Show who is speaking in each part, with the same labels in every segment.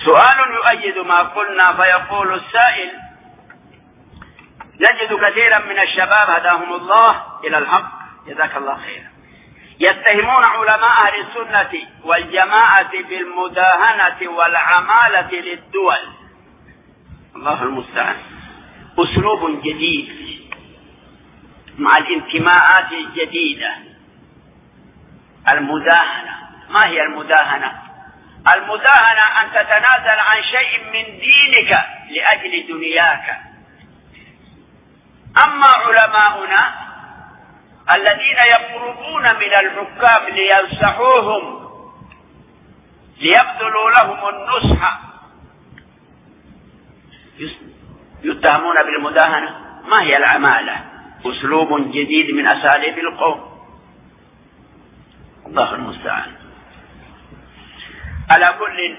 Speaker 1: سؤال يؤيد ما قلنا، فيقول السائل: نجد كثيرا من الشباب هداهم الله إلى الحق جزاك الله خيرا يتهمون علماء أهل السنة والجماعة بالمداهنة والعمالة للدول. الله المستعان. أسلوب جديد مع الانتماءات الجديدة. المداهنة، ما هي المداهنة؟ المداهنة أن تتنازل عن شيء من دينك لأجل دنياك. أما علماؤنا الذين يقربون من الحكام لينصحوهم ليبذلوا لهم النصح يتهمون بالمداهنة. ما هي العمالة؟ أسلوب جديد من أساليب القوم. الله المستعان. على كل،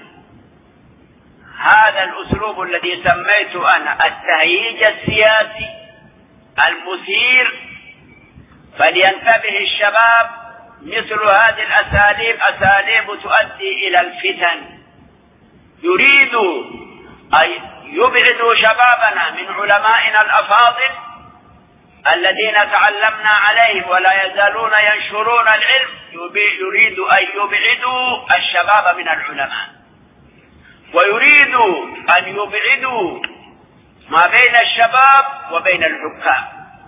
Speaker 1: هذا الأسلوب الذي سميته أنا التهييج السياسي المثير، فلينتبه الشباب. مثل هذه الأساليب أساليب تؤدي إلى الفتن. يريدوا أن يبعدوا شبابنا من علمائنا الأفاضل الذين تعلمنا عليهم ولا يزالون ينشرون العلم. يريد أن يبعدوا الشباب من العلماء، ويريد أن يبعدوا ما بين الشباب وبين الحكام.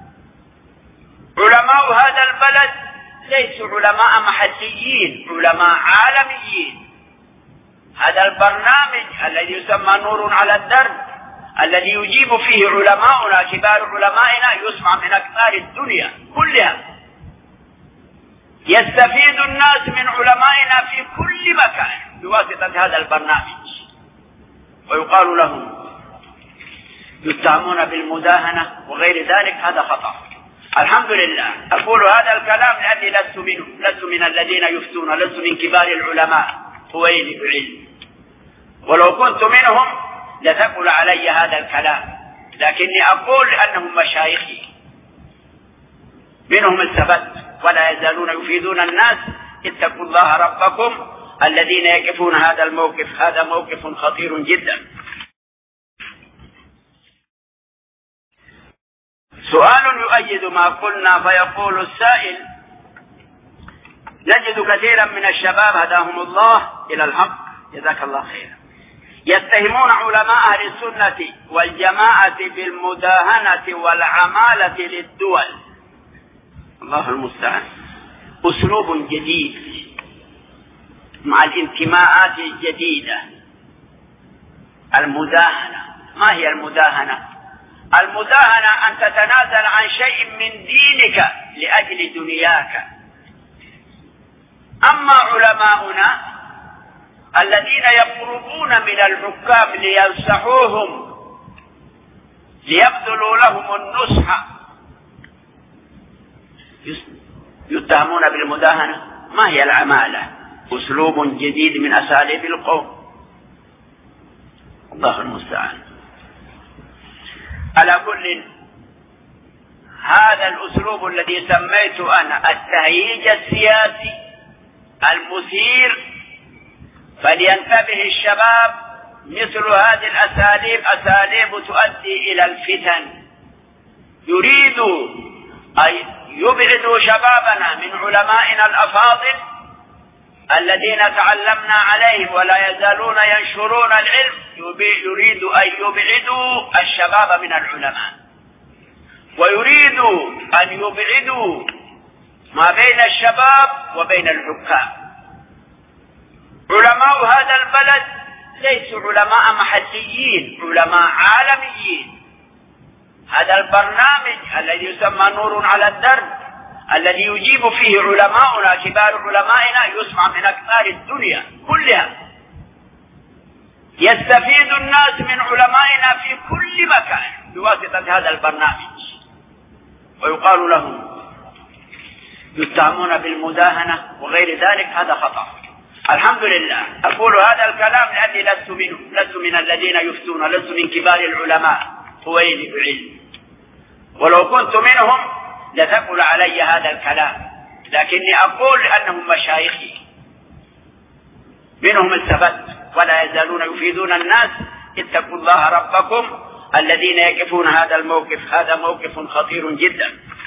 Speaker 1: علماء هذا البلد ليسوا علماء محليين، علماء عالميين. هذا البرنامج الذي يسمى نور على الدرب الذي يجيب فيه علماؤنا كبار علمائنا يسمع من أقطار الدنيا كلها. يستفيد الناس من علمائنا في كل مكان بواسطة هذا البرنامج، ويقال لهم يتهمون بالمداهنة وغير ذلك. هذا خطأ. الحمد لله أقول هذا الكلام لأني لست منه، لست من الذين يفتون، لست من كبار العلماء طويل بعلم، ولو كنت منهم لثقل علي هذا الكلام، لكني أقول أنهم مشايخي، منهم الثبت ولا يزالون يفيدون الناس. اتقوا الله ربكم الذين يقفون هذا الموقف. هذا موقف خطير جدا. سؤال يؤيد ما قلنا، فيقول السائل: نجد كثيرا من الشباب هداهم الله إلى الحق جزاك الله خيرا يتهمون علماء أهل السنة والجماعة بالمداهنة والعمالة للدول. الله المستعان. أسلوب جديد مع الانتماءات الجديدة. المداهنة، ما هي المداهنة؟ المداهنة أن تتنازل عن شيء من دينك لأجل دنياك. أما علماؤنا الذين يقربون من الحكام لينصحوهم ليبذلوا لهم النصح يتهمون بالمداهنة. ما هي العمالة؟ أسلوب جديد من أساليب القوم. الله المستعان. على كل، هذا الأسلوب الذي سميته أنا التهييج السياسي المثير، فلينتبه الشباب. مثل هذه الأساليب أساليب تؤدي إلى الفتن. يريد أن يبعدوا شبابنا من علمائنا الأفاضل الذين تعلمنا عليهم ولا يزالون ينشرون العلم. يريد أن يبعدوا الشباب من العلماء، ويريد أن يبعدوا ما بين الشباب وبين الحكام. علماء هذا البلد ليسوا علماء محليين، علماء عالميين. هذا البرنامج الذي يسمى نور على الدرب الذي يجيب فيه علماؤنا كبار علمائنا يسمع من أقطار الدنيا كلها. يستفيد الناس من علمائنا في كل مكان بواسطة هذا البرنامج، ويقال لهم يتهمون بالمداهنة وغير ذلك. هذا خطأ. الحمد لله أقول هذا الكلام لأني لست منه، لست من الذين يفتون، لست من كبار العلماء طويل بعلم، ولو كنت منهم لثقل علي هذا الكلام، لكني أقول أنهم مشايخي، منهم الثبت ولا يزالون يفيدون الناس اتقوا الله ربكم الذين يقفون هذا الموقف، هذا موقف خطير جدا.